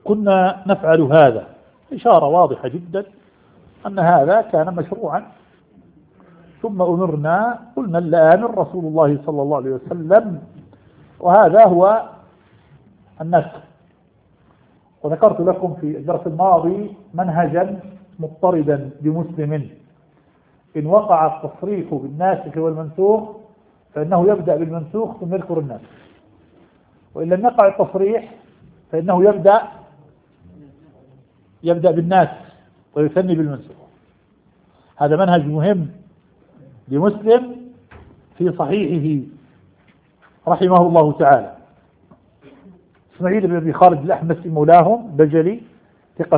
كنا نفعل هذا، إشارة واضحة جدا أن هذا كان مشروعا. ثم أمرنا، قلنا الآن رسول الله صلى الله عليه وسلم، وهذا هو النسخ. وذكرت لكم في الدرس الماضي منهجا مضطردا لمسلم: إن وقع التصريح بالناسخ والمنسوخ فإنه يبدأ بالمنسوخ ثم يذكر الناسخ، وإن لم يقع التصريح فإنه يبدأ بالناسخ ويثني بالمنسوخ. هذا منهج مهم لمسلم في صحيحه رحمه الله تعالى. إسماعيل بن أبي خالد الأحمسي مولاهم بجلي